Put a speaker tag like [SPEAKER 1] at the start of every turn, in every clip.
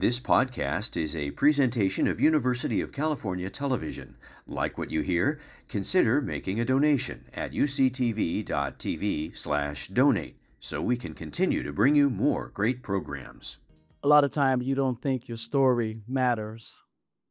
[SPEAKER 1] This podcast is a presentation of University of California Television. Like what you hear? Consider making a donation at uctv.tv/donate so we can continue to bring you more great programs.
[SPEAKER 2] A lot of time you don't think your story matters.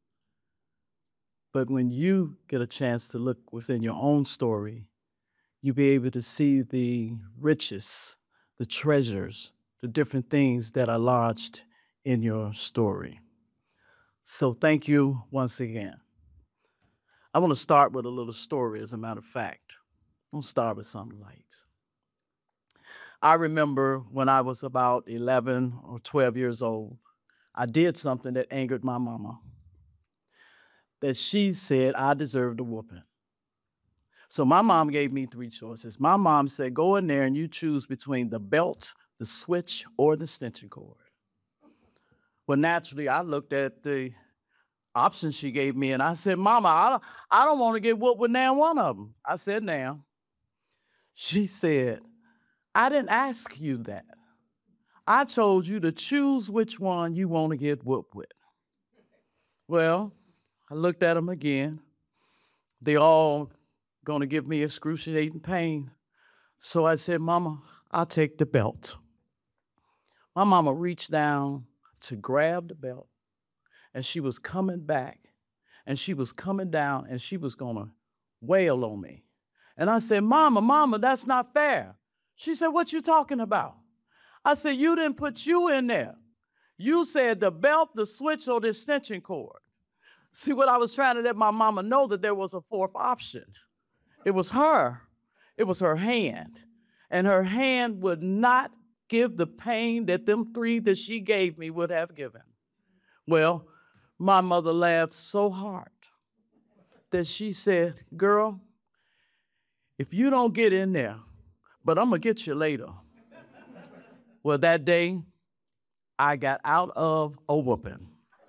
[SPEAKER 2] But when you get a chance to look within your own story, you'll be able to see the riches, the treasures, the different things that are lodged in your story. So thank you once again. I want to start with a little story, as a matter of fact. I'll start with something light. I remember when I was about 11 or 12 years old, I did something that angered my mama, that she said I deserved a whooping. So my mom gave me three choices. My mom said, go in there and you choose between the belt, the switch, or the extension cord. Well, naturally, I looked at the options she gave me and I said, Mama, I don't want to get whooped with now one of them. I said, now. She said, I didn't ask you that. I told you to choose which one you want to get whooped with. Well, I looked at them again. They all going to give me excruciating pain. So I said, Mama, I'll take the belt. My mama reached down to grab the belt, and she was coming back, and she was coming down, and she was going to wail on me. And I said, Mama, that's not fair. She said, what you talking about? I said, you didn't put you in there. You said the belt, the switch, or the extension cord. See, what I was trying to let my mama know, that there was a fourth option. It was her. It was her hand. And her hand would not give the pain that them three that she gave me would have given. Well, my mother laughed so hard that she said, girl, if you don't get in there, but I'm going to get you later. Well, that day, I got out of a whooping.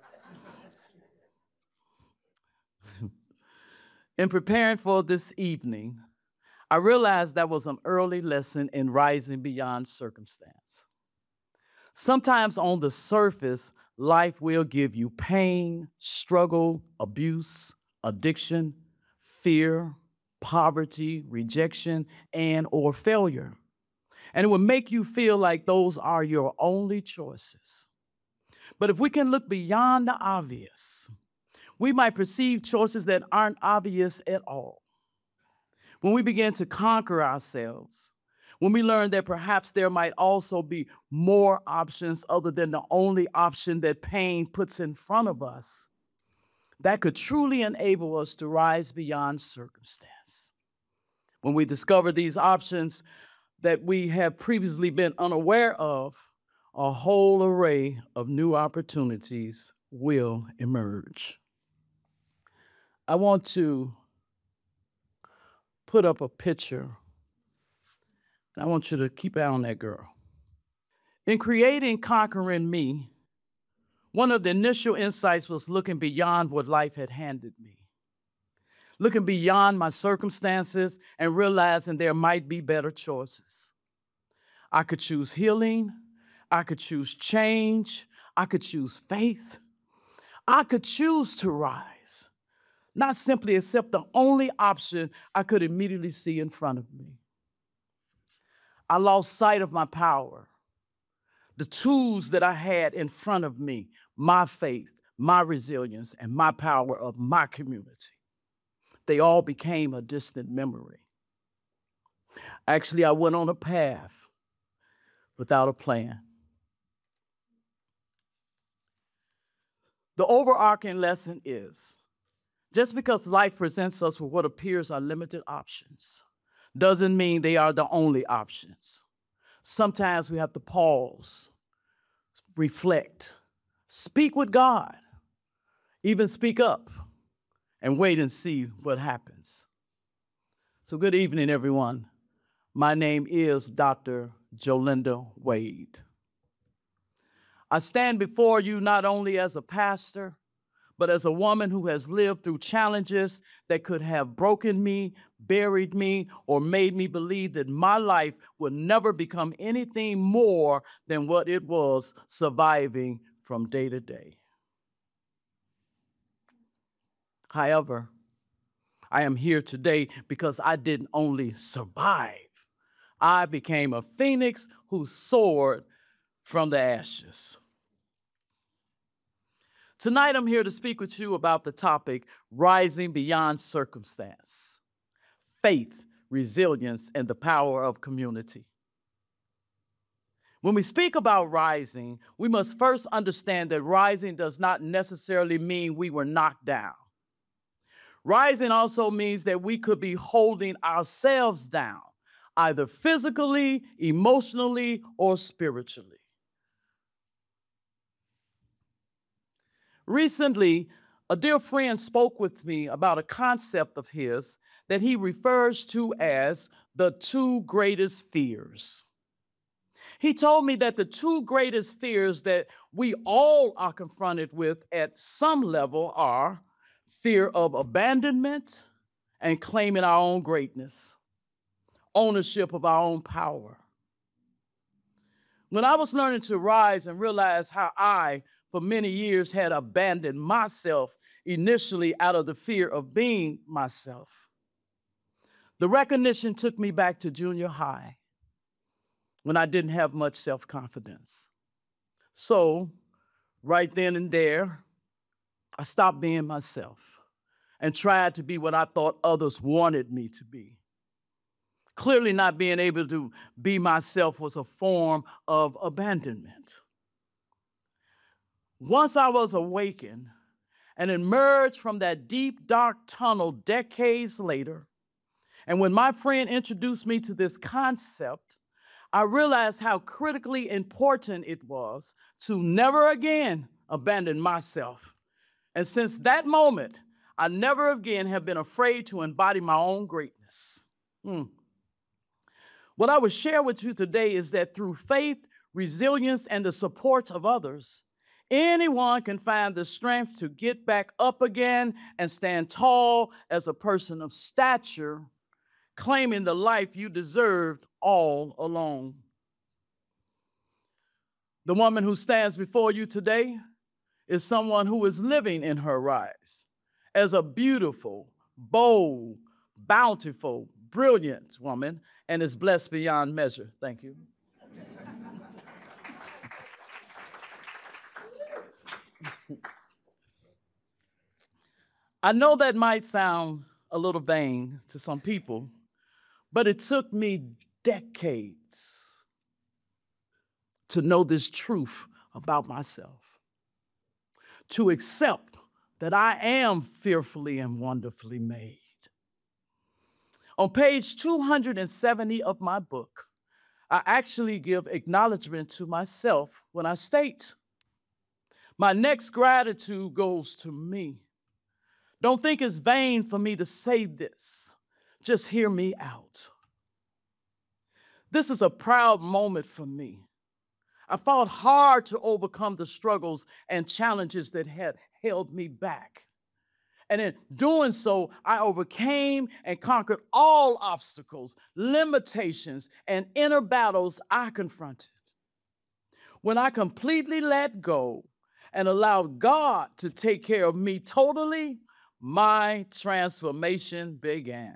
[SPEAKER 2] In preparing for this evening, I realized that was an early lesson in rising beyond circumstance. Sometimes on the surface, life will give you pain, struggle, abuse, addiction, fear, poverty, rejection, and or failure. And it will make you feel like those are your only choices. But if we can look beyond the obvious, we might perceive choices that aren't obvious at all. When we begin to conquer ourselves, when we learn that perhaps there might also be more options other than the only option that pain puts in front of us, that could truly enable us to rise beyond circumstance. When we discover these options that we have previously been unaware of, a whole array of new opportunities will emerge. I want to put up a picture. I want you to keep an eye on that girl. In creating Conquering Me, one of the initial insights was looking beyond what life had handed me, looking beyond my circumstances and realizing there might be better choices. I could choose healing. I could choose change. I could choose faith. I could choose to rise, not simply accept the only option I could immediately see in front of me. I lost sight of my power, the tools that I had in front of me, my faith, my resilience, and my power of my community. They all became a distant memory. Actually, I went on a path without a plan. The overarching lesson is, just because life presents us with what appears are limited options doesn't mean they are the only options. Sometimes we have to pause, reflect, speak with God, even speak up, and wait and see what happens. So good evening, everyone. My name is Dr. Jolinda Wade. I stand before you not only as a pastor, but as a woman who has lived through challenges that could have broken me, buried me, or made me believe that my life would never become anything more than what it was, surviving from day to day. However, I am here today because I didn't only survive, I became a phoenix who soared from the ashes. Tonight, I'm here to speak with you about the topic rising beyond circumstance, faith, resilience, and the power of community. When we speak about rising, we must first understand that rising does not necessarily mean we were knocked down. Rising also means that we could be holding ourselves down, either physically, emotionally, or spiritually. Recently, a dear friend spoke with me about a concept of his that he refers to as the two greatest fears. He told me that the two greatest fears that we all are confronted with at some level are fear of abandonment and claiming our own greatness, ownership of our own power. When I was learning to rise and realize how I, for many years, had abandoned myself initially out of the fear of being myself, the recognition took me back to junior high when I didn't have much self-confidence. So, right then and there, I stopped being myself and tried to be what I thought others wanted me to be. Clearly, not being able to be myself was a form of abandonment. Once I was awakened and emerged from that deep, dark tunnel decades later, and when my friend introduced me to this concept, I realized how critically important it was to never again abandon myself. And since that moment, I never again have been afraid to embody my own greatness. What I will share with you today is that through faith, resilience, and the support of others, anyone can find the strength to get back up again and stand tall as a person of stature, claiming the life you deserved all along. The woman who stands before you today is someone who is living in her rise as a beautiful, bold, bountiful, brilliant woman, and is blessed beyond measure. Thank you. I know that might sound a little vain to some people, but it took me decades to know this truth about myself, to accept that I am fearfully and wonderfully made. On page 270 of my book, I actually give acknowledgement to myself when I state, my next gratitude goes to me. Don't think it's vain for me to say this. Just hear me out. This is a proud moment for me. I fought hard to overcome the struggles and challenges that had held me back. And in doing so, I overcame and conquered all obstacles, limitations, and inner battles I confronted. When I completely let go and allowed God to take care of me totally, my transformation began.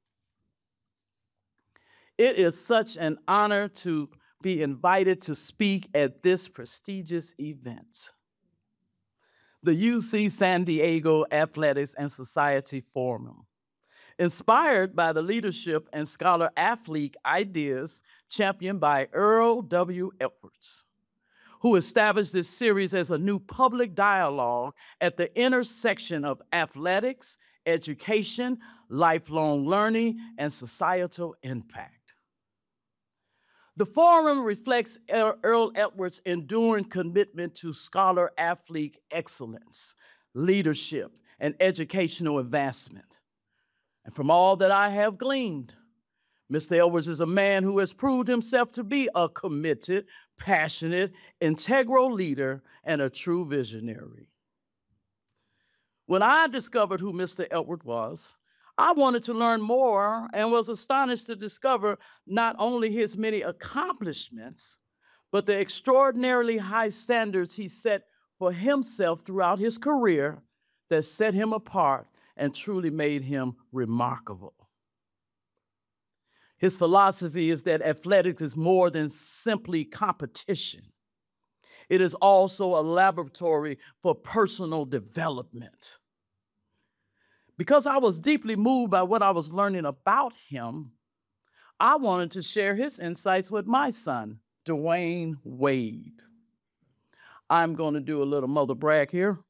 [SPEAKER 2] It is such an honor to be invited to speak at this prestigious event, the UC San Diego Athletics and Society Forum, inspired by the leadership and scholar-athlete ideas championed by Earl W. Edwards, who established this series as a new public dialogue at the intersection of athletics, education, lifelong learning, and societal impact. The forum reflects Earl Edwards' enduring commitment to scholar-athlete excellence, leadership, and educational advancement. And from all that I have gleaned, Mr. Edwards is a man who has proved himself to be a committed, passionate, integral leader and a true visionary. When I discovered who Mr. Edwards was, I wanted to learn more and was astonished to discover not only his many accomplishments, but the extraordinarily high standards he set for himself throughout his career that set him apart and truly made him remarkable. His philosophy is that athletics is more than simply competition. It is also a laboratory for personal development. Because I was deeply moved by what I was learning about him, I wanted to share his insights with my son, Dwayne Wade. I'm going to do a little mother brag here.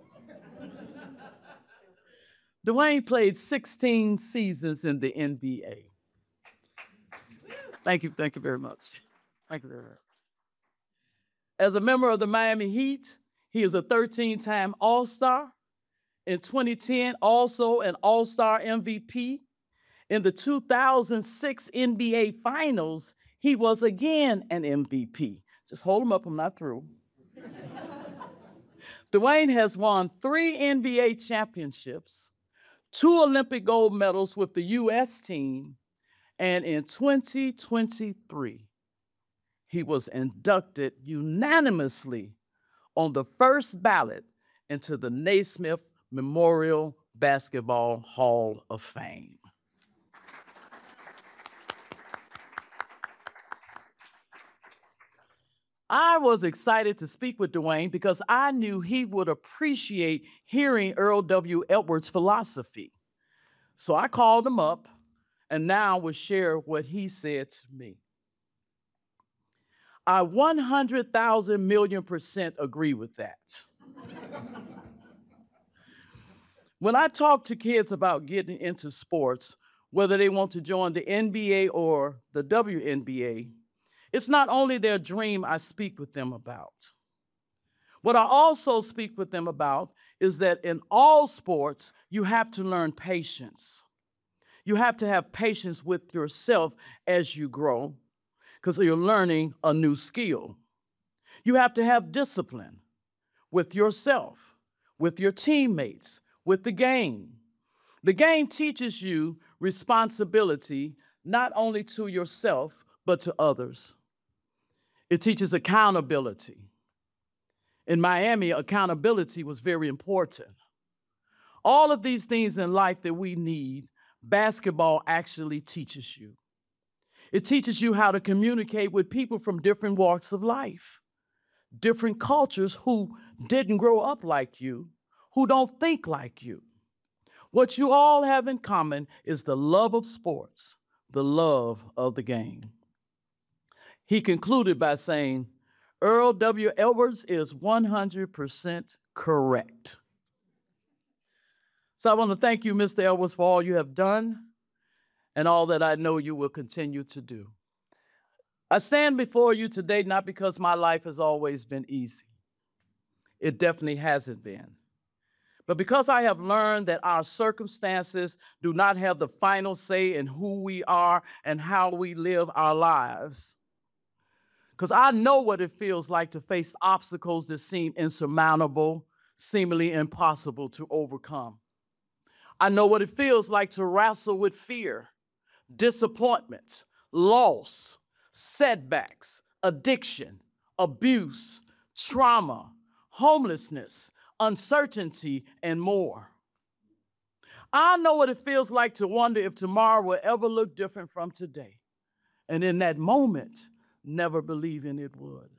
[SPEAKER 2] Dwayne played 16 seasons in the NBA. Thank you very much. Thank you very much. As a member of the Miami Heat, he is a 13-time All-Star. In 2010, also an All-Star MVP. In the 2006 NBA Finals, he was again an MVP. Just hold him up, I'm not through. Dwayne has won 3 NBA championships, 2 Olympic gold medals with the U.S. team, and in 2023, he was inducted unanimously on the first ballot into the Naismith Memorial Basketball Hall of Fame. I was excited to speak with Dwayne because I knew he would appreciate hearing Earl W. Edwards' philosophy. So I called him up and now will share what he said to me. I 100,000 million% agree with that. When I talk to kids about getting into sports, whether they want to join the NBA or the WNBA, it's not only their dream I speak with them about. What I also speak with them about is that in all sports, you have to learn patience. You have to have patience with yourself as you grow, because you're learning a new skill. You have to have discipline with yourself, with your teammates, with the game. The game teaches you responsibility, not only to yourself, but to others. It teaches accountability. In Miami, accountability was very important. All of these things in life that we need, basketball actually teaches you. It teaches you how to communicate with people from different walks of life, different cultures who didn't grow up like you, who don't think like you. What you all have in common is the love of sports, the love of the game. He concluded by saying, Earl W. Edwards is 100% correct. So I want to thank you, Mr. Edwards, for all you have done and all that I know you will continue to do. I stand before you today not because my life has always been easy. It definitely hasn't been. But because I have learned that our circumstances do not have the final say in who we are and how we live our lives. Because I know what it feels like to face obstacles that seem insurmountable, seemingly impossible to overcome. I know what it feels like to wrestle with fear, disappointment, loss, setbacks, addiction, abuse, trauma, homelessness, uncertainty, and more. I know what it feels like to wonder if tomorrow will ever look different from today. And in that moment, never believing it would.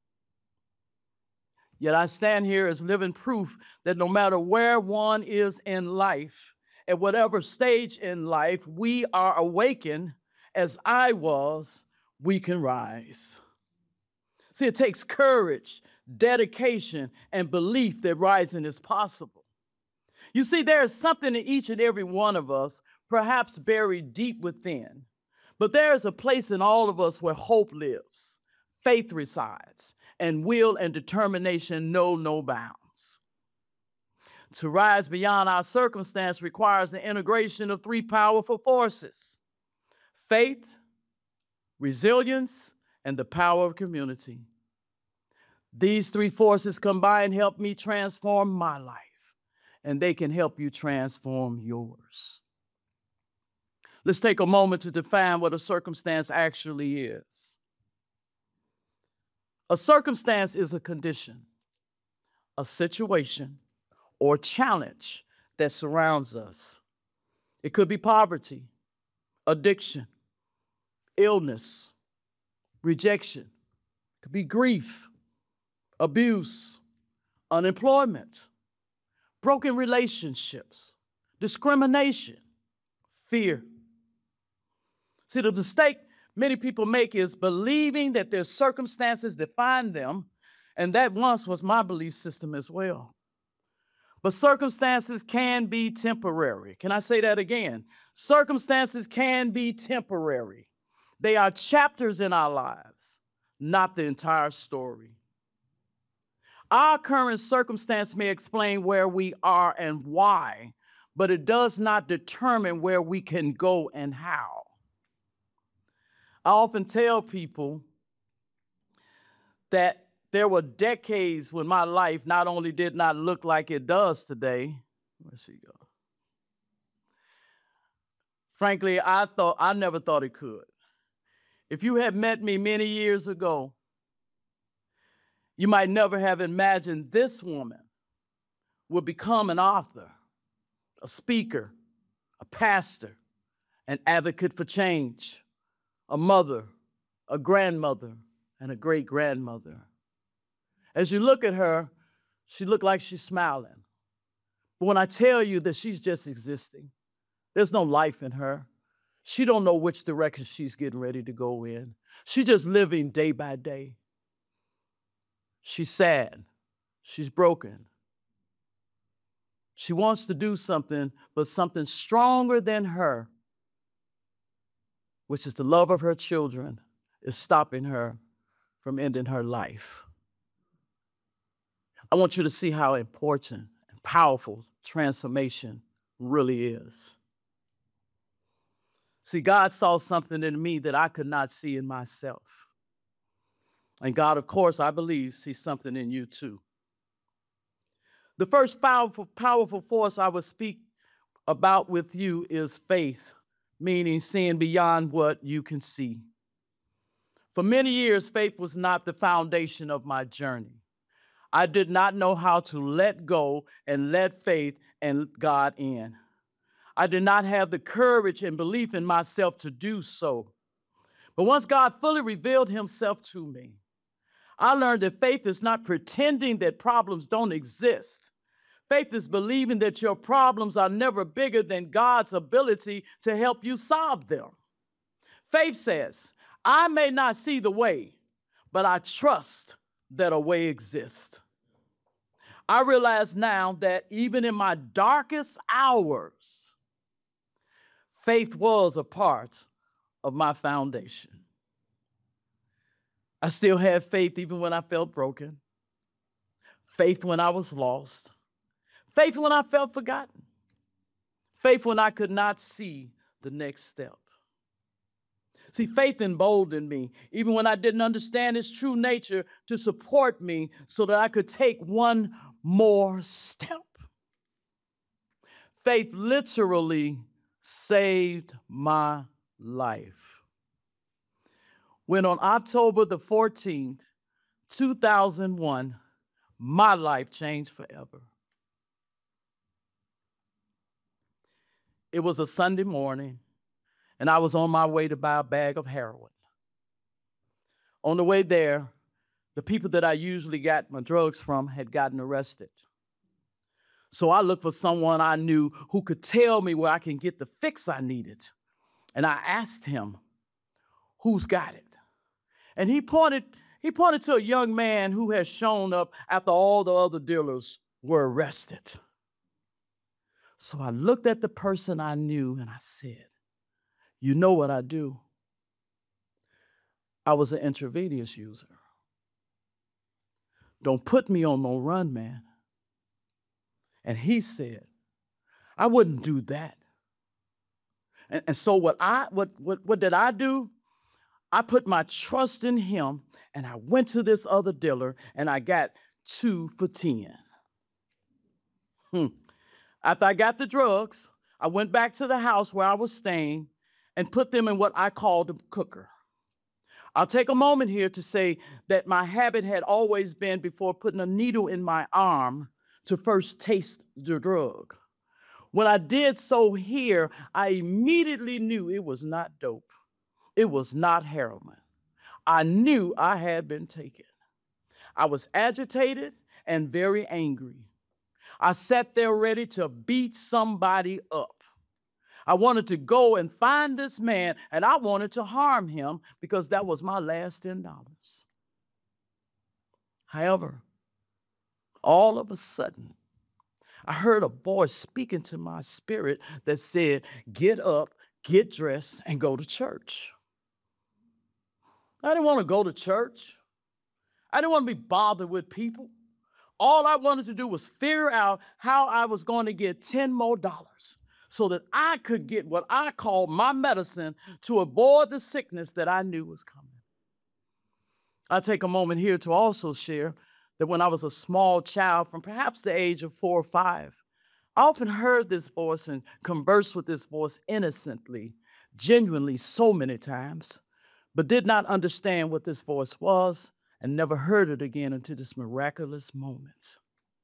[SPEAKER 2] Yet I stand here as living proof that no matter where one is in life, at whatever stage in life we are awakened, as I was, we can rise. See, it takes courage, dedication, and belief that rising is possible. You see, there is something in each and every one of us, perhaps buried deep within, but there is a place in all of us where hope lives, faith resides, and will and determination know no bounds. To rise beyond our circumstance requires the integration of 3 powerful forces: faith, resilience, and the power of community. These 3 forces combined help me transform my life, and they can help you transform yours. Let's take a moment to define what a circumstance actually is. A circumstance is a condition, a situation, or challenge that surrounds us. It could be poverty, addiction, illness, rejection. It could be grief, abuse, unemployment, broken relationships, discrimination, fear. See, the mistake many people make is believing that their circumstances define them, and that once was my belief system as well. But circumstances can be temporary. Can I say that again? Circumstances can be temporary. They are chapters in our lives, not the entire story. Our current circumstance may explain where we are and why, but it does not determine where we can go and how. I often tell people that there were decades when my life not only did not look like it does today, where'd she go? Frankly, I never thought it could. If you had met me many years ago, you might never have imagined this woman would become an author, a speaker, a pastor, an advocate for change, a mother, a grandmother, and a great-grandmother. As you look at her, she looked like she's smiling. But when I tell you that she's just existing, there's no life in her. She don't know which direction she's getting ready to go in. She's just living day by day. She's sad. She's broken. She wants to do something, but something stronger than her, which is the love of her children, is stopping her from ending her life. I want you to see how important and powerful transformation really is. See, God saw something in me that I could not see in myself. And God, of course, I believe, sees something in you too. The first powerful force I will speak about with you is faith, meaning seeing beyond what you can see. For many years, faith was not the foundation of my journey. I did not know how to let go and let faith and God in. I did not have the courage and belief in myself to do so. But once God fully revealed himself to me, I learned that faith is not pretending that problems don't exist. Faith is believing that your problems are never bigger than God's ability to help you solve them. Faith says, I may not see the way, but I trust that a way exists. I realize now that even in my darkest hours, faith was a part of my foundation. I still had faith even when I felt broken, faith when I was lost, faith when I felt forgotten, faith when I could not see the next step. See, faith emboldened me, even when I didn't understand its true nature, to support me so that I could take one more step. Faith literally saved my life. When on October the 14th, 2001, my life changed forever. It was a Sunday morning, and I was on my way to buy a bag of heroin. On the way there, the people that I usually got my drugs from had gotten arrested. So I looked for someone I knew who could tell me where I can get the fix I needed. And I asked him, who's got it? And he pointed to a young man who had shown up after all the other dealers were arrested. So I looked at the person I knew and I said, you know what I do? I was an intravenous user. Don't put me on no run, man. And he said, I wouldn't do that. And so what did I do? I put my trust in him, and I went to this other dealer, and I got 2 for $10. After I got the drugs, I went back to the house where I was staying and put them in what I called a cooker. I'll take a moment here to say that my habit had always been, before putting a needle in my arm, to first taste the drug. When I did so here, I immediately knew it was not dope. It was not heroin. I knew I had been taken. I was agitated and very angry. I sat there ready to beat somebody up. I wanted to go and find this man, and I wanted to harm him because that was my last $10. However, all of a sudden, I heard a voice speaking to my spirit that said, "Get up, get dressed, and go to church." I didn't want to go to church. I didn't want to be bothered with people. All I wanted to do was figure out how I was going to get $10 more so that I could get what I called my medicine to avoid the sickness that I knew was coming. I take a moment here to also share that when I was a small child, from perhaps the age of 4 or 5, I often heard this voice and conversed with this voice innocently, genuinely, so many times, but did not understand what this voice was and never heard it again until this miraculous moment.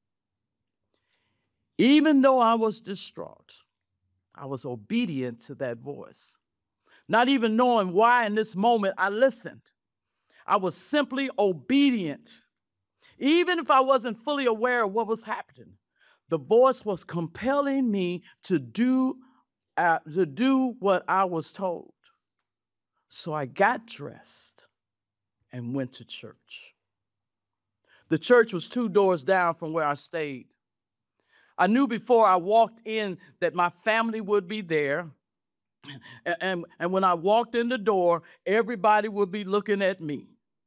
[SPEAKER 2] Even though I was distraught, I was obedient to that voice. Not even knowing why in this moment I listened. I was simply obedient. Even if I wasn't fully aware of what was happening, the voice was compelling me to do what I was told. So I got dressed and went to church. The church was 2 doors down from where I stayed. I knew before I walked in that my family would be there. And when I walked in the door, everybody would be looking at me.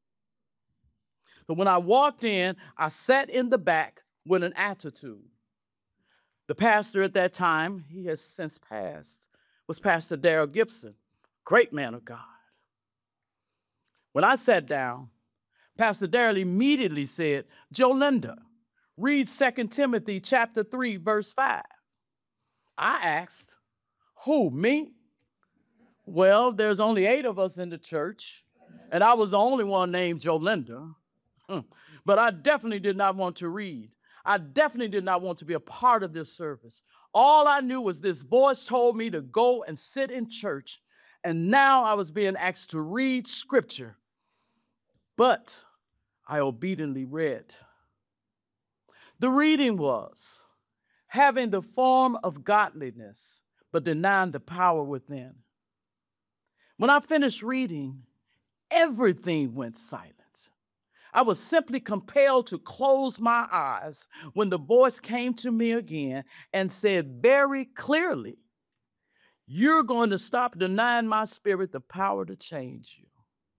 [SPEAKER 2] So when I walked in, I sat in the back with an attitude. The pastor at that time, he has since passed, was Pastor Darrell Gibson, great man of God. When I sat down, Pastor Darrell immediately said, "Jolinda, read 2 Timothy chapter 3, verse 5. I asked, "Who, me?" Well, there's only 8 of us in the church, and I was the only one named Jolinda. But I definitely did not want to read. I definitely did not want to be a part of this service. All I knew was this voice told me to go and sit in church, and now I was being asked to read scripture. But I obediently read. The reading was, "Having the form of godliness, but denying the power within." When I finished reading, everything went silent. I was simply compelled to close my eyes when the voice came to me again and said very clearly, "You're going to stop denying my spirit the power to change you."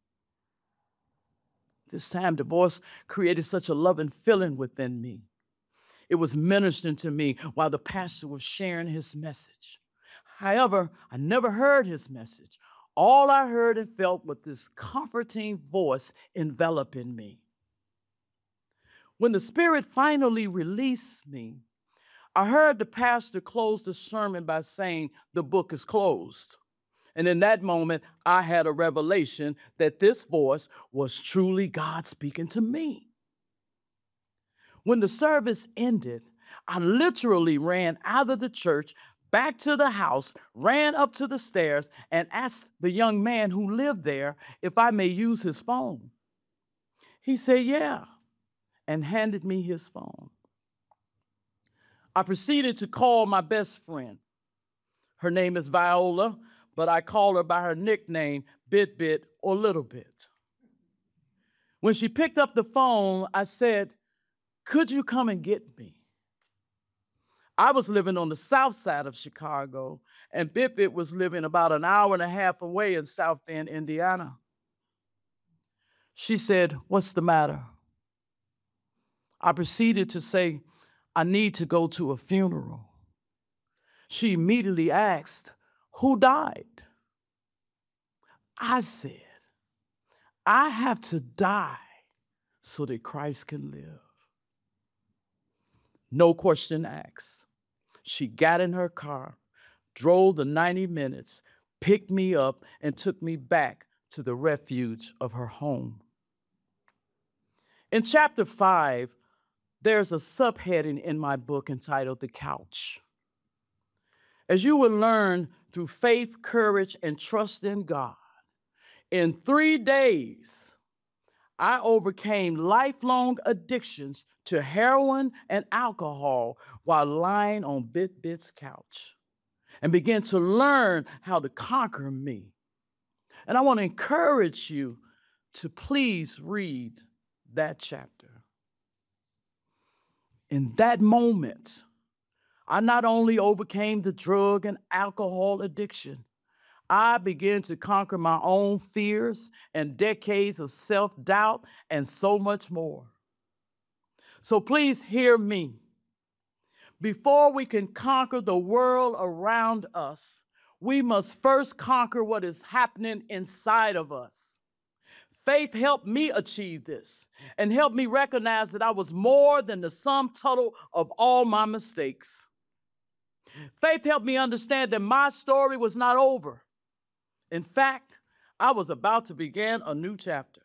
[SPEAKER 2] This time, the voice created such a loving feeling within me. It was ministering to me while the pastor was sharing his message. However, I never heard his message. All I heard and felt was this comforting voice enveloping me. When the Spirit finally released me, I heard the pastor close the sermon by saying, "The book is closed." And in that moment, I had a revelation that this voice was truly God speaking to me. When the service ended, I literally ran out of the church, back to the house, ran up to the stairs, and asked the young man who lived there if I may use his phone. He said, "Yeah," and handed me his phone. I proceeded to call my best friend. Her name is Viola, but I call her by her nickname, Bit Bit or Little Bit. When she picked up the phone, I said, "Could you come and get me?" I was living on the south side of Chicago, and Bit Bit was living about an hour and a half away in South Bend, Indiana. She said, "What's the matter?" I proceeded to say, "I need to go to a funeral." She immediately asked, "Who died?" I said, "I have to die so that Christ can live." No question asked. She got in her car, drove the 90 minutes, picked me up, and took me back to the refuge of her home. In chapter 5, there's a subheading in my book entitled The Couch. As you will learn through faith, courage, and trust in God, in 3 days, I overcame lifelong addictions to heroin and alcohol while lying on Bit's couch and began to learn how to conquer me. And I want to encourage you to please read that chapter. In that moment, I not only overcame the drug and alcohol addiction, I began to conquer my own fears and decades of self-doubt and so much more. So please hear me. Before we can conquer the world around us, we must first conquer what is happening inside of us. Faith helped me achieve this and helped me recognize that I was more than the sum total of all my mistakes. Faith helped me understand that my story was not over. In fact, I was about to begin a new chapter.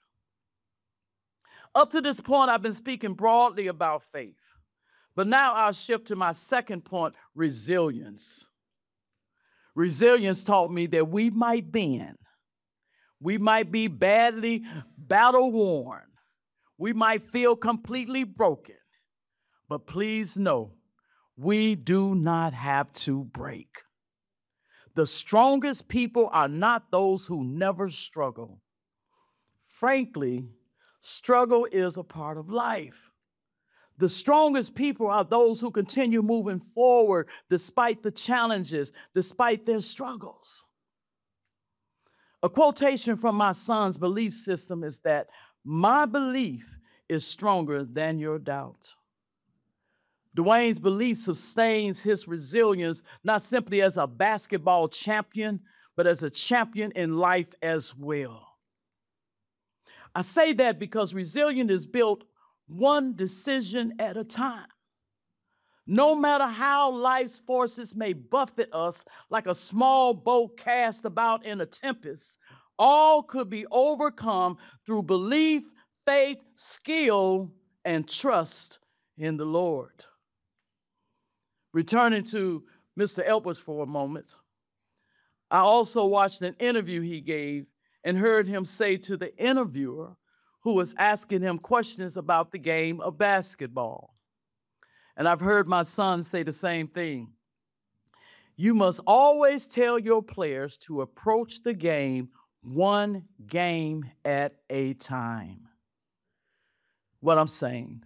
[SPEAKER 2] Up to this point, I've been speaking broadly about faith, but now I'll shift to my second point, resilience. Resilience taught me that we might bend. We might be badly battle-worn. We might feel completely broken. But please know, we do not have to break. The strongest people are not those who never struggle. Frankly, struggle is a part of life. The strongest people are those who continue moving forward despite the challenges, despite their struggles. A quotation from my son's belief system is that my belief is stronger than your doubt. Dwayne's belief sustains his resilience not simply as a basketball champion, but as a champion in life as well. I say that because resilience is built one decision at a time. No matter how life's forces may buffet us like a small boat cast about in a tempest, all could be overcome through belief, faith, skill, and trust in the Lord. Returning to Mr. Edwards for a moment, I also watched an interview he gave and heard him say to the interviewer who was asking him questions about the game of basketball. And I've heard my son say the same thing. You must always tell your players to approach the game one game at a time. What I'm saying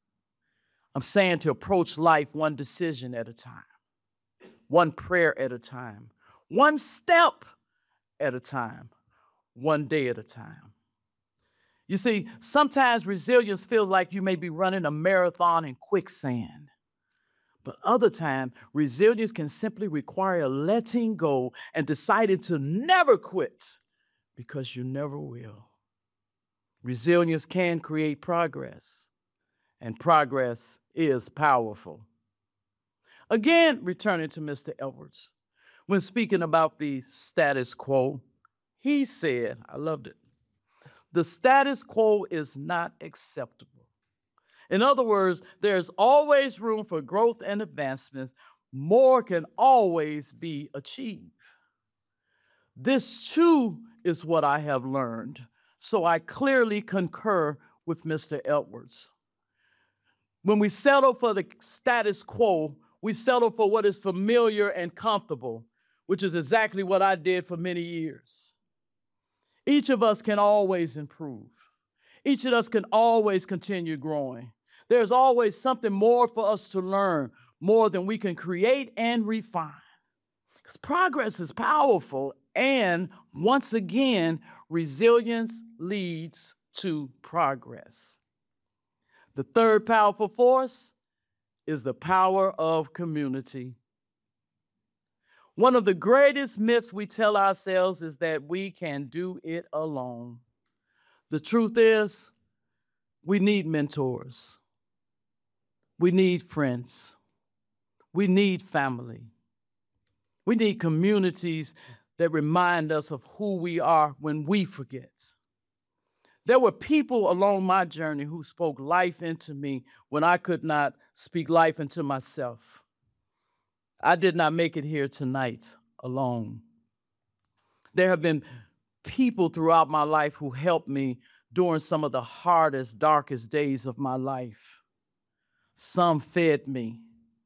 [SPEAKER 2] to approach life one decision at a time, one prayer at a time, one step at a time, one day at a time. You see, sometimes resilience feels like you may be running a marathon in quicksand. But other times, resilience can simply require letting go and deciding to never quit, because you never will. Resilience can create progress, and progress is powerful. Again, returning to Mr. Edwards, when speaking about the status quo, he said, I loved it, the status quo is not acceptable. In other words, there's always room for growth and advancements. More can always be achieved. This too is what I have learned, so I clearly concur with Mr. Edwards. When we settle for the status quo, we settle for what is familiar and comfortable, which is exactly what I did for many years. Each of us can always improve. Each of us can always continue growing. There's always something more for us to learn, more than we can create and refine. Because progress is powerful, and once again, resilience leads to progress. The third powerful force is the power of community. One of the greatest myths we tell ourselves is that we can do it alone. The truth is, we need mentors. We need friends. We need family. We need communities that remind us of who we are when we forget. There were people along my journey who spoke life into me when I could not speak life into myself. I did not make it here tonight alone. There have been people throughout my life who helped me during some of the hardest, darkest days of my life. Some fed me.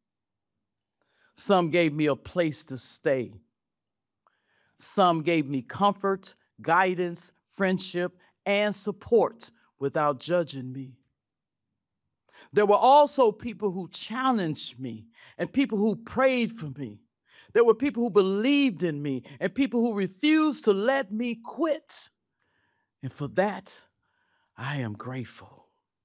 [SPEAKER 2] Some gave me a place to stay. Some gave me comfort, guidance, friendship, and support without judging me. There were also people who challenged me and people who prayed for me. There were people who believed in me and people who refused to let me quit. And for that, I am grateful.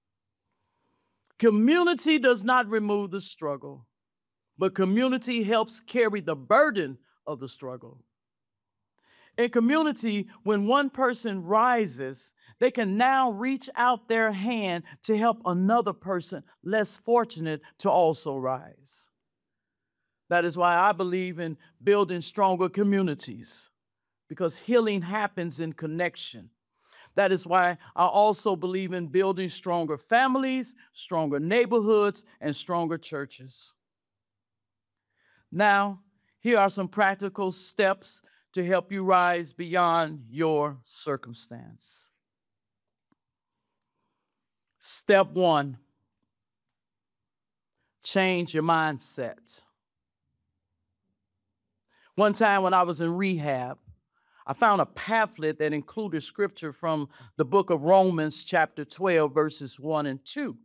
[SPEAKER 2] Community does not remove the struggle, but community helps carry the burden of the struggle. In community, when one person rises, they can now reach out their hand to help another person less fortunate to also rise. That is why I believe in building stronger communities, because healing happens in connection. That is why I also believe in building stronger families, stronger neighborhoods, and stronger churches. Now, here are some practical steps to help you rise beyond your circumstance. Step 1, change your mindset. One time when I was in rehab, I found a pamphlet that included scripture from the book of Romans, chapter 12, verses 1 and 2.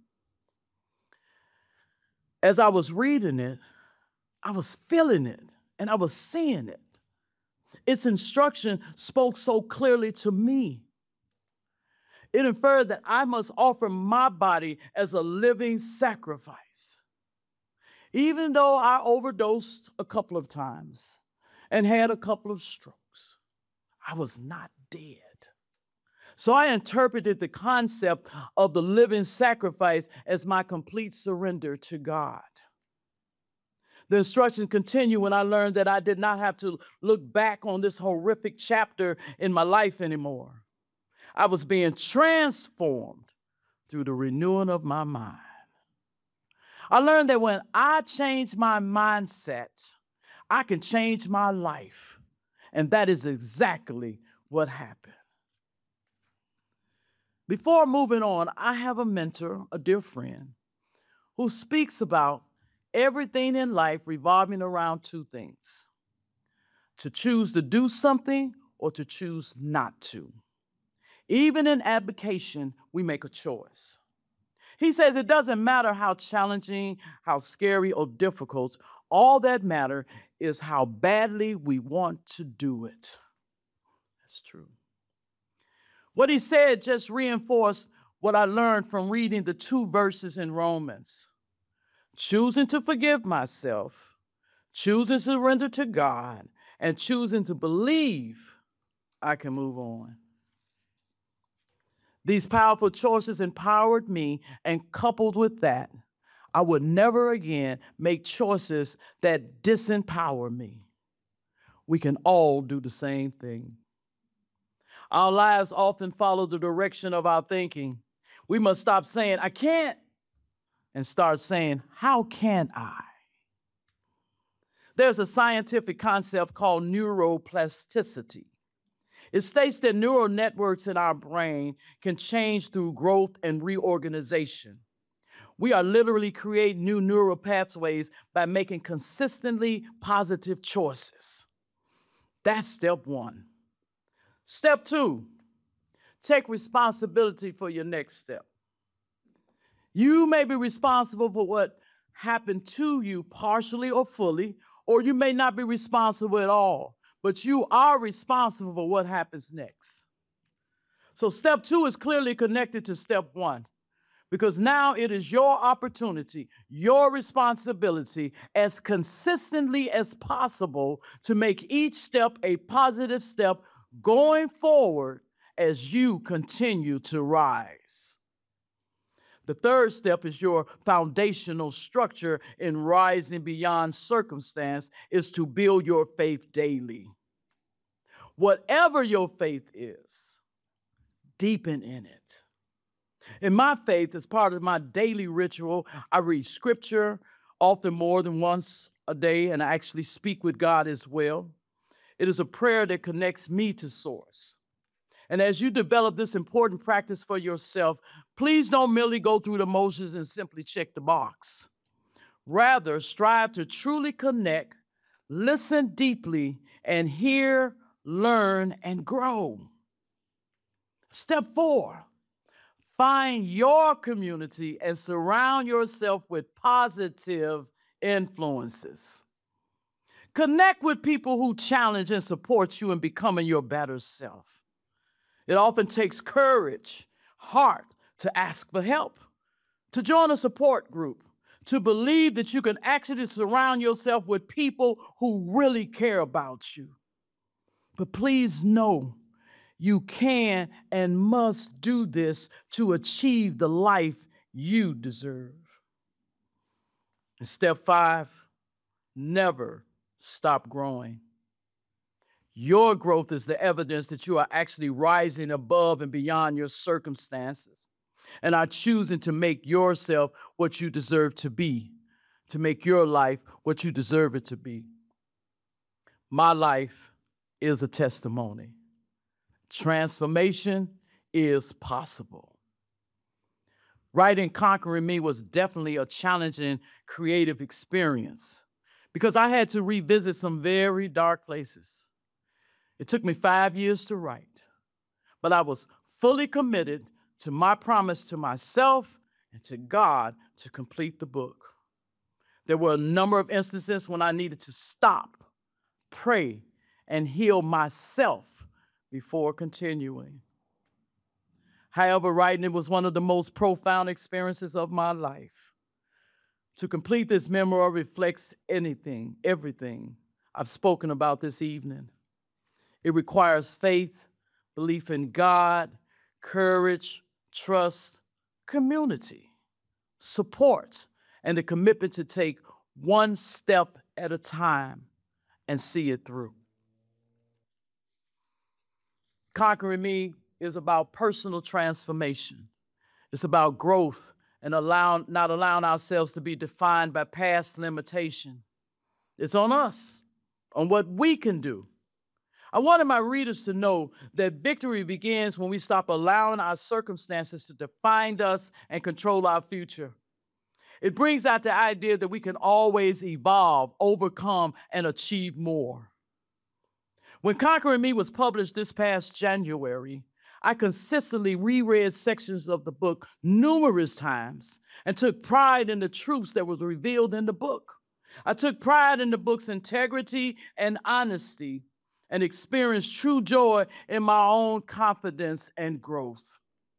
[SPEAKER 2] As I was reading it, I was feeling it and I was seeing it. Its instruction spoke so clearly to me. It inferred that I must offer my body as a living sacrifice. Even though I overdosed a couple of times and had a couple of strokes, I was not dead. So I interpreted the concept of the living sacrifice as my complete surrender to God. The instructions continue when I learned that I did not have to look back on this horrific chapter in my life anymore. I was being transformed through the renewing of my mind. I learned that when I change my mindset, I can change my life. And that is exactly what happened. Before moving on, I have a mentor, a dear friend, who speaks about everything in life revolving around two things: to choose to do something or to choose not to. Even in abdication, we make a choice. He says it doesn't matter how challenging, how scary, or difficult, all that matters is how badly we want to do it. That's true. What he said just reinforced what I learned from reading the 2 verses in Romans. Choosing to forgive myself, choosing to surrender to God, and choosing to believe I can move on. These powerful choices empowered me, and coupled with that, I would never again make choices that disempower me. We can all do the same thing. Our lives often follow the direction of our thinking. We must stop saying, I can't, and start saying, how can I? There's a scientific concept called neuroplasticity. It states that neural networks in our brain can change through growth and reorganization. We are literally creating new neural pathways by making consistently positive choices. That's step 1. Step 2, take responsibility for your next step. You may be responsible for what happened to you partially or fully, or you may not be responsible at all, but you are responsible for what happens next. So step 2 is clearly connected to step 1, because now it is your opportunity, your responsibility, as consistently as possible to make each step a positive step going forward as you continue to rise. The third step is your foundational structure in rising beyond circumstance is to build your faith daily. Whatever your faith is, deepen in it. In my faith, as part of my daily ritual, I read scripture, often more than once a day, and I actually speak with God as well. It is a prayer that connects me to Source. And as you develop this important practice for yourself, please don't merely go through the motions and simply check the box. Rather, strive to truly connect, listen deeply, and hear, learn, and grow. Step 4, find your community and surround yourself with positive influences. Connect with people who challenge and support you in becoming your better self. It often takes courage, heart to ask for help, to join a support group, to believe that you can actually surround yourself with people who really care about you. But please know you can and must do this to achieve the life you deserve. And step 5, never stop growing. Your growth is the evidence that you are actually rising above and beyond your circumstances and are choosing to make yourself what you deserve to be, to make your life what you deserve it to be. My life is a testimony. Transformation is possible. Writing Conquering Me was definitely a challenging creative experience because I had to revisit some very dark places. It took me 5 years to write, but I was fully committed to my promise to myself and to God to complete the book. There were a number of instances when I needed to stop, pray, and heal myself before continuing. However, writing it was one of the most profound experiences of my life. To complete this memoir reflects everything I've spoken about this evening. It requires faith, belief in God, courage, trust, community, support, and the commitment to take one step at a time and see it through. Conquering Me is about personal transformation. It's about growth and not allowing ourselves to be defined by past limitation. It's on us, on what we can do. I wanted my readers to know that victory begins when we stop allowing our circumstances to define us and control our future. It brings out the idea that we can always evolve, overcome, and achieve more. When Conquering Me was published this past January, I consistently reread sections of the book numerous times and took pride in the truths that were revealed in the book. I took pride in the book's integrity and honesty and experienced true joy in my own confidence and growth.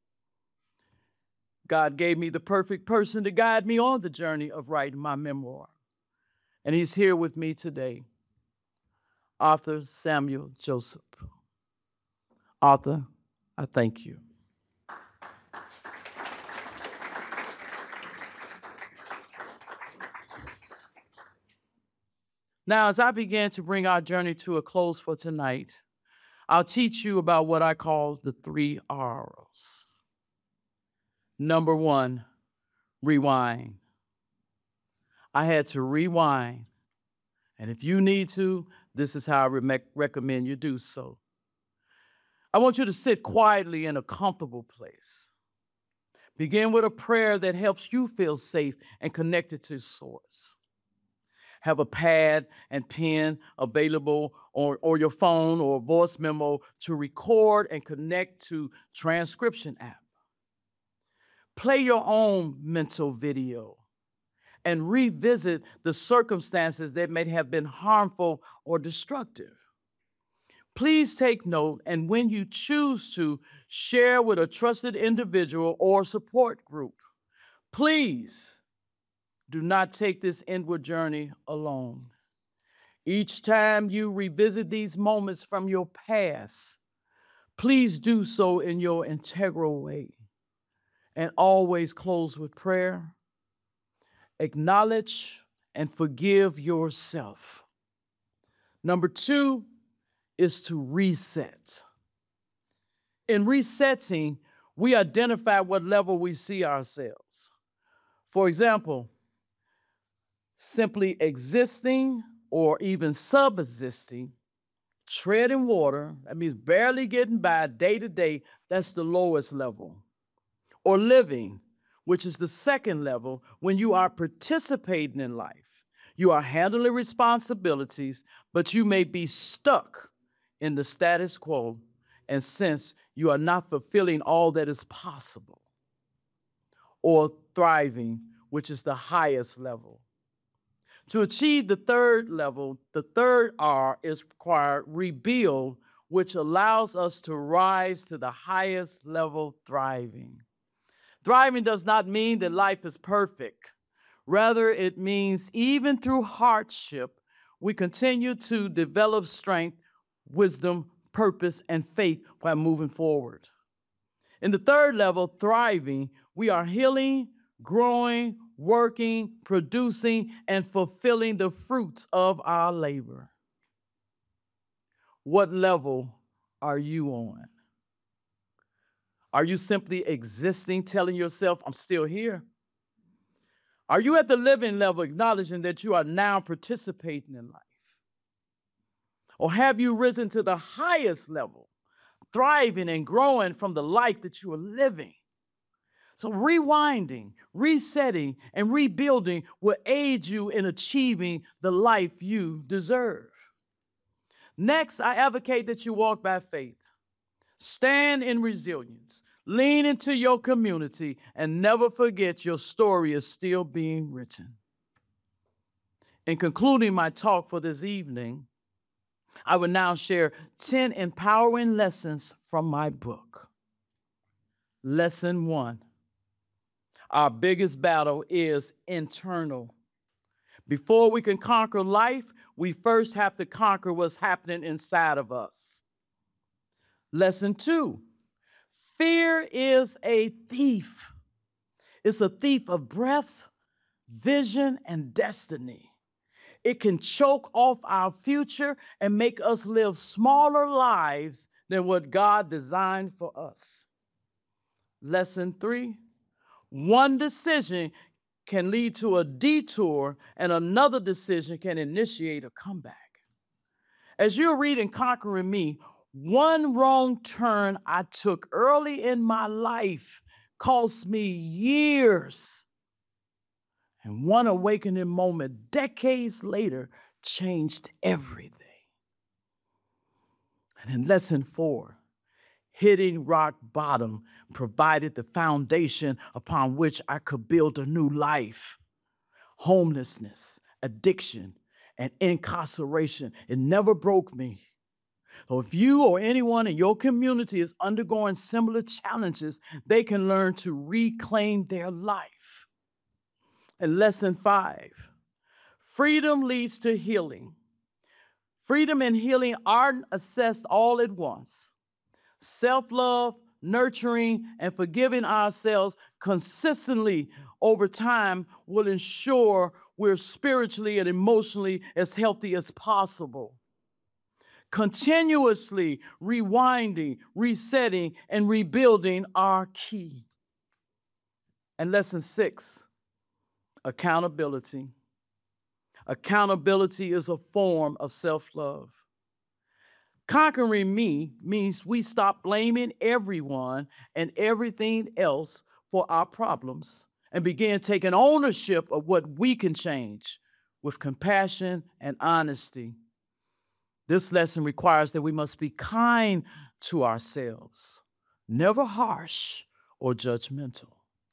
[SPEAKER 2] God gave me the perfect person to guide me on the journey of writing my memoir, and he's here with me today. Author Samuel Joseph. Author, I thank you. Now, as I begin to bring our journey to a close for tonight, I'll teach you about what I call the 3 R's. Number 1, rewind. I had to rewind. And if you need to, this is how I recommend you do so. I want you to sit quietly in a comfortable place. Begin with a prayer that helps you feel safe and connected to Source. Have a pad and pen available or your phone or a voice memo to record and connect to transcription app. Play your own mental video and revisit the circumstances that may have been harmful or destructive. Please take note, and when you choose to, share with a trusted individual or support group. Please do not take this inward journey alone. Each time you revisit these moments from your past, please do so in your integral way. And always close with prayer. Acknowledge and forgive yourself. Number 2, is to reset. In resetting, we identify what level we see ourselves. For example, simply existing or even subsisting, treading water, that means barely getting by day to day, that's the lowest level. Or living, which is the second level, when you are participating in life. You are handling responsibilities, but you may be stuck in the status quo and sense you are not fulfilling all that is possible. Or thriving, which is the highest level. To achieve the third level, the third R is required rebuild, which allows us to rise to the highest level thriving. Thriving does not mean that life is perfect. Rather, it means even through hardship, we continue to develop strength, wisdom, purpose, and faith while moving forward. In the third level, thriving, we are healing, growing, working, producing, and fulfilling the fruits of our labor. What level are you on? Are you simply existing, telling yourself, I'm still here? Are you at the living level, acknowledging that you are now participating in life? Or have you risen to the highest level, thriving and growing from the life that you are living? So rewinding, resetting, and rebuilding will aid you in achieving the life you deserve. Next, I advocate that you walk by faith. Stand in resilience, lean into your community, and never forget your story is still being written. In concluding my talk for this evening, I will now share 10 empowering lessons from my book. Lesson 1. Our biggest battle is internal. Before we can conquer life, we first have to conquer what's happening inside of us. Lesson 2. Fear is a thief. It's a thief of breath, vision, and destiny. It can choke off our future and make us live smaller lives than what God designed for us. Lesson 3. One decision can lead to a detour, and another decision can initiate a comeback. As you're reading Conquering Me, one wrong turn I took early in my life cost me years. And one awakening moment decades later changed everything. And in lesson 4, hitting rock bottom provided the foundation upon which I could build a new life. Homelessness, addiction, and incarceration, it never broke me. So if you or anyone in your community is undergoing similar challenges, they can learn to reclaim their life. And lesson 5, freedom leads to healing. Freedom and healing aren't assessed all at once. Self-love, nurturing, and forgiving ourselves consistently over time will ensure we're spiritually and emotionally as healthy as possible. Continuously rewinding, resetting, and rebuilding are key. And lesson 6, accountability. Accountability is a form of self-love. Conquering Me means we stop blaming everyone and everything else for our problems and begin taking ownership of what we can change with compassion and honesty. This lesson requires that we must be kind to ourselves, never harsh or judgmental.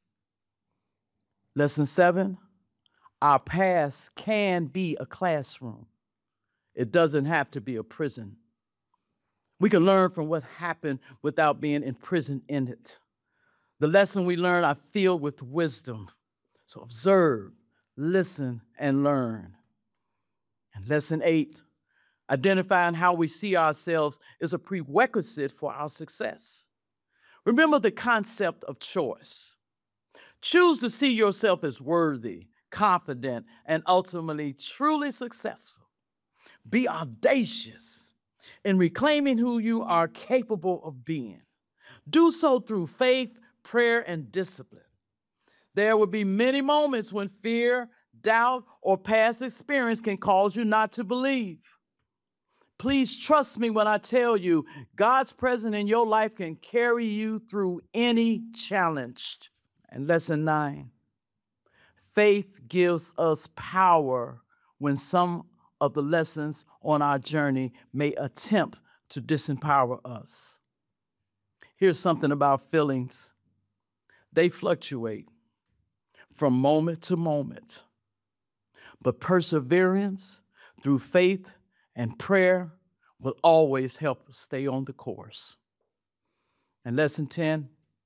[SPEAKER 2] Lesson 7, our past can be a classroom. It doesn't have to be a prison. We can learn from what happened without being imprisoned in it. The lesson we learn are filled with wisdom. So observe, listen, and learn. And lesson 8, identifying how we see ourselves is a prerequisite for our success. Remember the concept of choice. Choose to see yourself as worthy, confident, and ultimately truly successful. Be audacious. in reclaiming who you are capable of being. Do so through faith, prayer, and discipline. There will be many moments when fear, doubt, or past experience can cause you not to believe. Please trust me when I tell you God's presence in your life can carry you through any challenge. And lesson 9, faith gives us power when some of the lessons on our journey may attempt to disempower us. Here's something about feelings. They fluctuate from moment to moment, but perseverance through faith and prayer will always help us stay on the course. And lesson 10,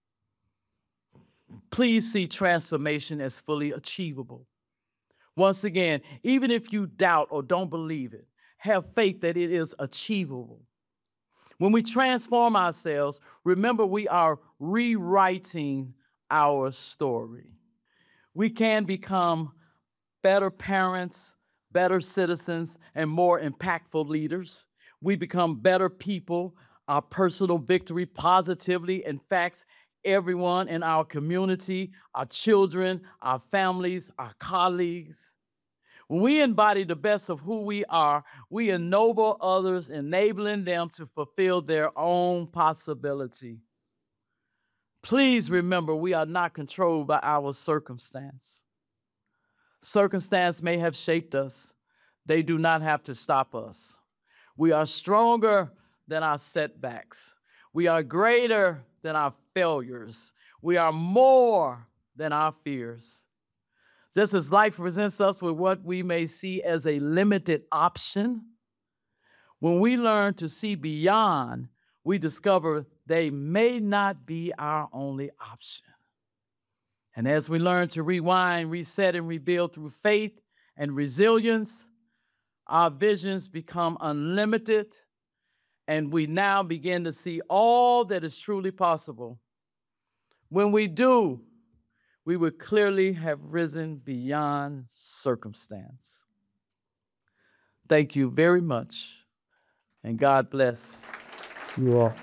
[SPEAKER 2] please see transformation as fully achievable. Once again, even if you doubt or don't believe it, have faith that it is achievable. When we transform ourselves, remember we are rewriting our story. We can become better parents, better citizens, and more impactful leaders. We become better people. Our personal victory positively impacts everyone in our community, our children, our families, our colleagues. When we embody the best of who we are, we ennoble others, enabling them to fulfill their own possibility. Please remember, we are not controlled by our circumstance. Circumstance may have shaped us. They do not have to stop us. We are stronger than our setbacks. We are greater than our failures. We are more than our fears. Just as life presents us with what we may see as a limited option, when we learn to see beyond, we discover they may not be our only option. And as we learn to rewind, reset, and rebuild through faith and resilience, our visions become unlimited, and we now begin to see all that is truly possible. When we do, we would clearly have risen beyond circumstance. Thank you very much, and God bless you all.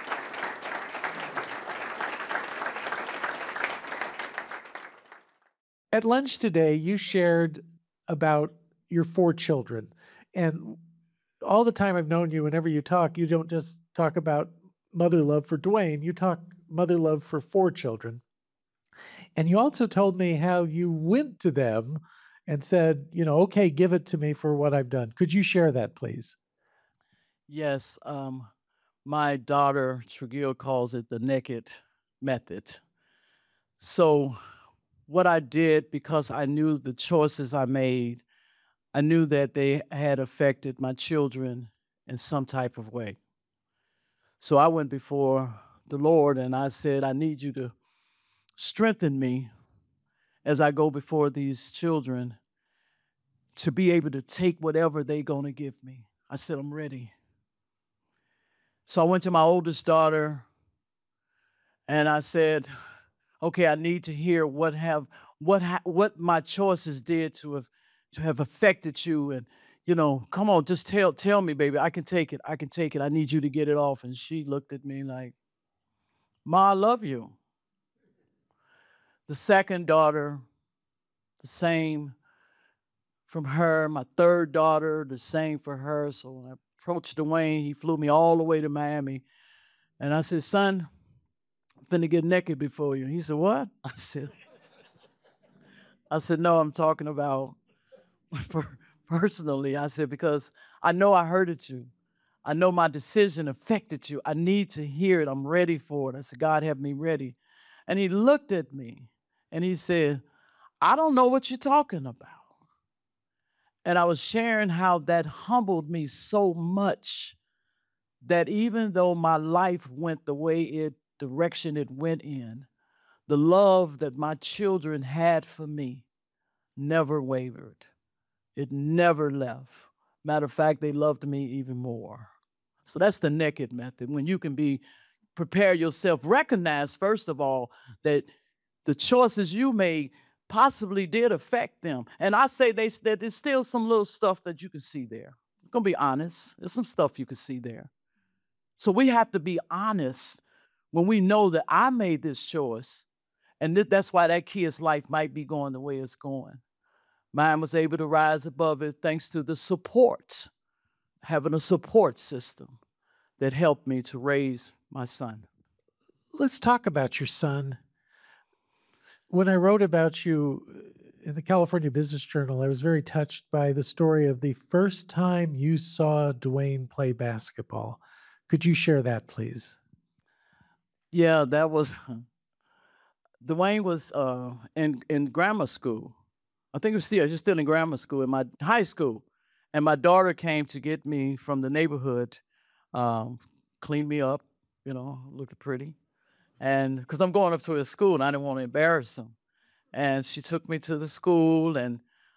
[SPEAKER 3] At lunch today, you shared about your 4 children. And all the time I've known you, whenever you talk, you don't just talk about mother love for Dwayne, you talk mother love for 4 children. And you also told me how you went to them and said, okay, give it to me for what I've done. Could you share that, please?
[SPEAKER 2] Yes, my daughter Trujillo calls it the naked method. So what I did, because I knew the choices I made, I knew that they had affected my children in some type of way. So I went before the Lord and I said, I need you to strengthen me as I go before these children to be able to take whatever they're going to give me. I said, I'm ready. So I went to my oldest daughter and I said, okay, I need to hear what my choices did to have affected you. And, come on, just tell me, baby, I can take it. I can take it. I need you to get it off. And she looked at me like, Ma, I love you. The second daughter, the same from her. My third daughter, the same for her. So when I approached Dwayne, he flew me all the way to Miami. And I said, son, I'm finna get naked before you. He said, what? I said, no, I'm talking about personally. I said, because I know I hurted you. I know my decision affected you. I need to hear it. I'm ready for it. I said, God, have me ready. And he looked at me and he said, I don't know what you're talking about. And I was sharing how that humbled me so much that even though my life went the direction it went in, the love that my children had for me never wavered. It never left. Matter of fact, they loved me even more. So that's the naked method. When you can prepare yourself, recognize, first of all, that the choices you made possibly did affect them. And I say that there's still some little stuff that you can see there. Gonna be honest. There's some stuff you could see there. So we have to be honest when we know that I made this choice, and that's why that kid's life might be going the way it's going. Mine was able to rise above it thanks to the support, having a support system that helped me to raise my son.
[SPEAKER 3] Let's talk about your son. When I wrote about you in the California Business Journal, I was very touched by the story of the first time you saw Dwayne play basketball. Could you share that, please?
[SPEAKER 2] Yeah, that was Dwayne was in grammar school. I think he was still in grammar school, in my high school. And my daughter came to get me from the neighborhood, um, cleaned me up, looked pretty. And because I'm going up to his school and I didn't want to embarrass him. And she took me to the school and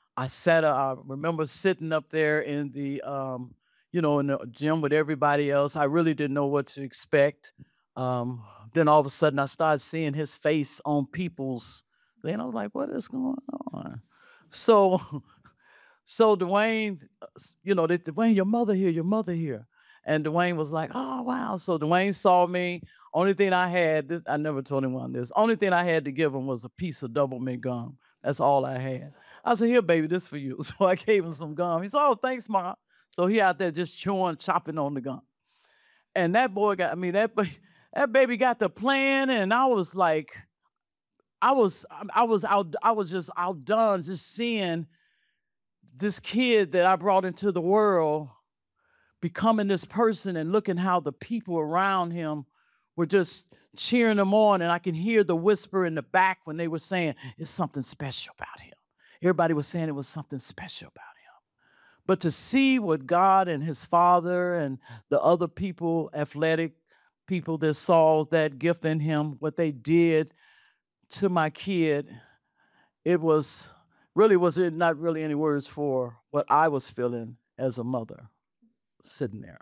[SPEAKER 2] I remember sitting up there in the, in the gym with everybody else. I really didn't know what to expect. Um, then all of a sudden I started seeing his face on people's, then I was like, what is going on? So, so Dwayne, Dwayne, your mother here. And Dwayne was like, oh, wow. So Dwayne saw me. Only thing I had, I never told anyone this. Only thing I had to give him was a piece of double mint gum. That's all I had. I said, here, baby, this for you. So I gave him some gum. He said, oh, thanks, Mom. So he out there just chopping on the gum. And that boy that baby got to playing, and I was like, I was just outdone just seeing this kid that I brought into the world becoming this person and looking how the people around him were just cheering him on. And I can hear the whisper in the back when they were saying, it's something special about him. Everybody was saying it was something special about him. But to see what God and his father and the other people, athletic people that saw that gift in him, what they did to my kid, it was not really any words for what I was feeling as a mother sitting there.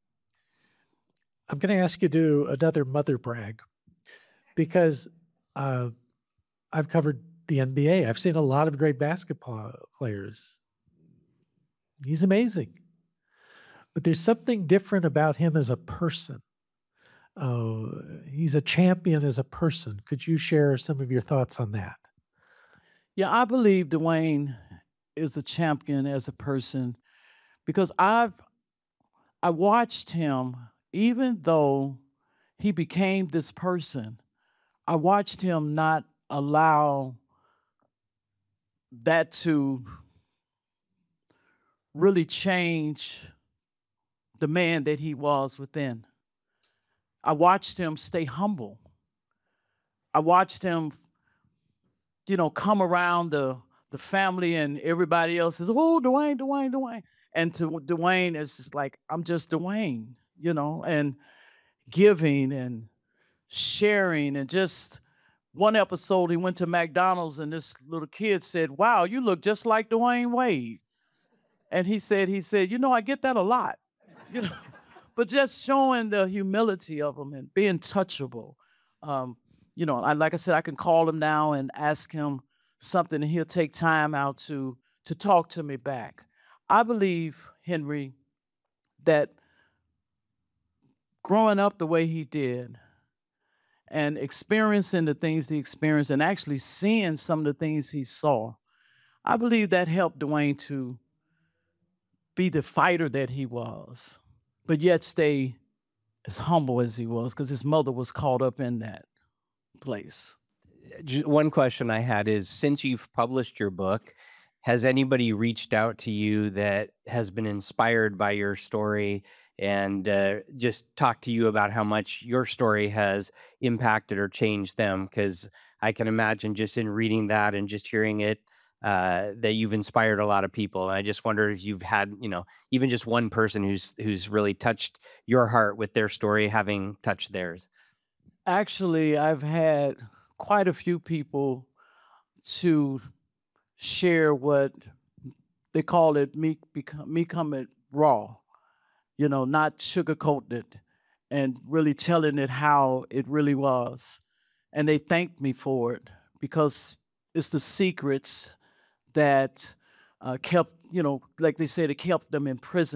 [SPEAKER 3] I'm going to ask you to do another mother brag because I've covered the NBA. I've seen a lot of great basketball players. He's amazing. But there's something different about him as a person. He's a champion as a person. Could you share some of your thoughts on that?
[SPEAKER 2] Yeah, I believe Dwayne is a champion as a person because I watched him, even though he became this person, I watched him not allow that to really change the man that he was within. I watched him stay humble. I watched him, come around the family and everybody else says, oh, Dwayne. And to Dwayne, it's just like, I'm just Dwayne, and giving and sharing. And just one episode, he went to McDonald's and this little kid said, wow, you look just like Dwayne Wade. And he said, I get that a lot, but just showing the humility of him and being touchable. Like I said, I can call him now and ask him something and he'll take time out to talk to me back. I believe, Henry, that growing up the way he did and experiencing the things he experienced and actually seeing some of the things he saw, I believe that helped Dwayne to be the fighter that he was, but yet stay as humble as he was because his mother was caught up in that place.
[SPEAKER 4] One question I had is, since you've published your book, has anybody reached out to you that has been inspired by your story and just talked to you about how much your story has impacted or changed them? Because I can imagine just in reading that and just hearing it, that you've inspired a lot of people. And I just wonder if you've had, even just one person who's really touched your heart with their story, having touched theirs.
[SPEAKER 2] Actually, I've had quite a few people to share what they call it, me coming raw, not sugarcoating it and really telling it how it really was. And they thanked me for it because it's the secrets that kept, like they said, it kept them in prison.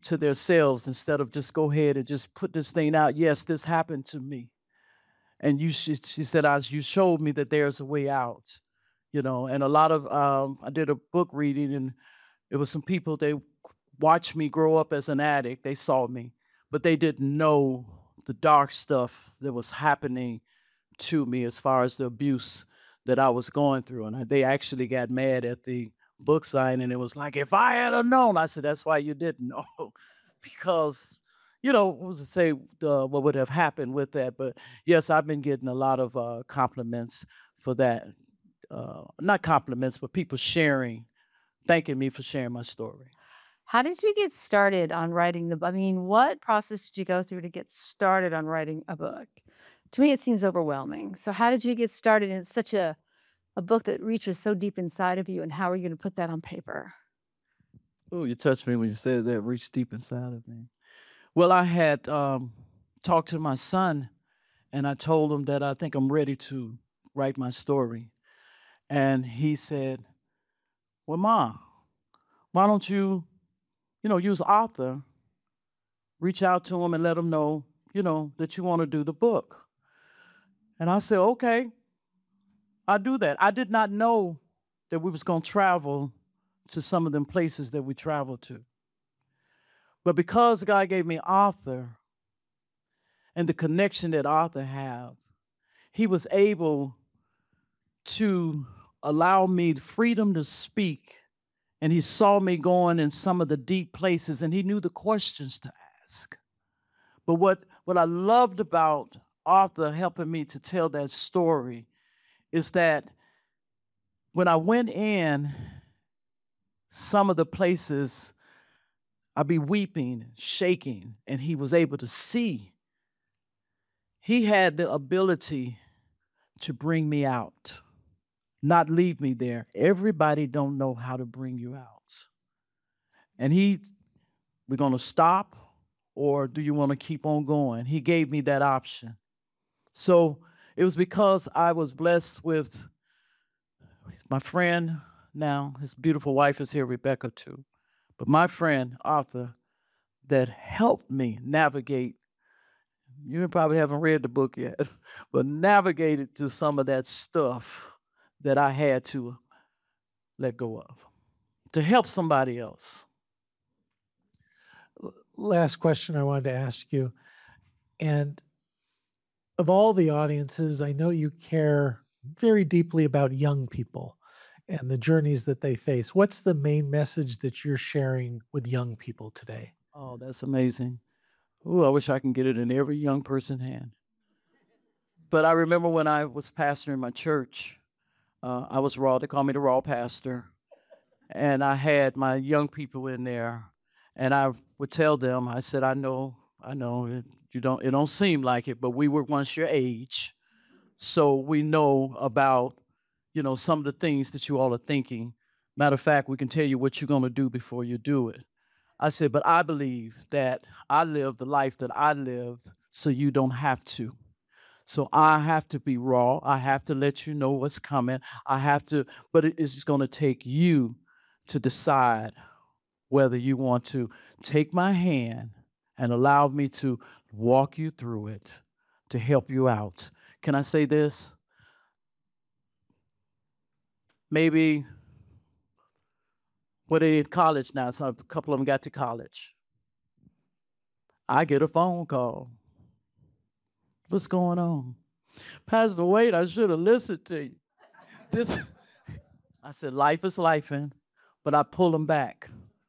[SPEAKER 2] to themselves instead of just go ahead and just put this thing out. Yes, this happened to me. And she said, you showed me that there's a way out, and a lot of, I did a book reading, and it was some people, they watched me grow up as an addict. They saw me, but they didn't know the dark stuff that was happening to me as far as the abuse that I was going through. And they actually got mad at the book signing, and it was like, if I had known, I said, that's why you didn't know, because, what was to say, what would have happened with that. But yes, I've been getting a lot of compliments for that. Not compliments, but people thanking me for sharing my story.
[SPEAKER 5] How did you get started on writing the book? I mean, what process did you go through to get started on writing a book? To me, it seems overwhelming. So how did you get started in such a book that reaches so deep inside of you, and how are you going to put that on paper?
[SPEAKER 2] Oh, you touched me when you said that, reached deep inside of me. Well, I had talked to my son, and I told him that I think I'm ready to write my story. And he said, well, Ma, why don't you, use Arthur, reach out to him and let him know, that you want to do the book. And I said, okay, I'll do that. I did not know that we was going to travel to some of them places that we traveled to. But because God gave me Arthur and the connection that Arthur has, he was able to allow me freedom to speak. And he saw me going in some of the deep places, and he knew the questions to ask. But what I loved about Arthur helping me to tell that story is that when I went in some of the places, I'd be weeping, shaking, and he was able to see. He had the ability to bring me out, not leave me there. Everybody don't know how to bring you out. And we're going to stop, or do you want to keep on going? He gave me that option. So it was because I was blessed with my friend now. His beautiful wife is here, Rebecca, too. But my friend, Arthur, that helped me navigate. You probably haven't read the book yet, but navigated through some of that stuff that I had to let go of to help somebody else.
[SPEAKER 3] Last question I wanted to ask you. And of all the audiences, I know you care very deeply about young people and the journeys that they face. What's the main message that you're sharing with young people today?
[SPEAKER 2] Oh, that's amazing. Ooh, I wish I can get it in every young person's hand. But I remember when I was pastoring my church, I was raw. They called me the raw pastor. And I had my young people in there. And I would tell them, I said, I know, it don't seem like it, but we were once your age. So we know about, some of the things that you all are thinking. Matter of fact, we can tell you what you're going to do before you do it. I said, but I believe that I lived the life that I lived so you don't have to. So I have to be raw. I have to let you know what's coming. But it's just going to take you to decide whether you want to take my hand and allow me to walk you through it to help you out. Can I say this? Maybe, they're in college now, so a couple of them got to college. I get a phone call. What's going on? Pastor Wade, I should have listened to you. I said, life is lifing, but I pull them back.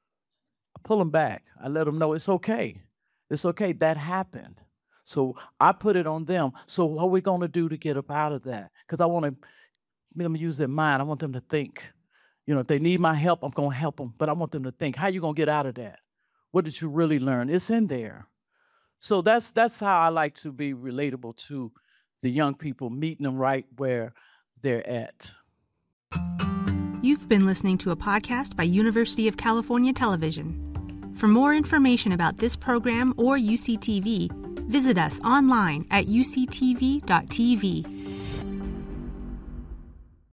[SPEAKER 2] I let them know it's okay. It's okay. That happened. So I put it on them. So what are we going to do to get up out of that? Because I want them to use their mind. I want them to think. If they need my help, I'm going to help them. But I want them to think, how are you going to get out of that? What did you really learn? It's in there. So that's how I like to be relatable to the young people, meeting them right where they're at.
[SPEAKER 6] You've been listening to a podcast by University of California Television. For more information about this program or UCTV, visit us online at uctv.tv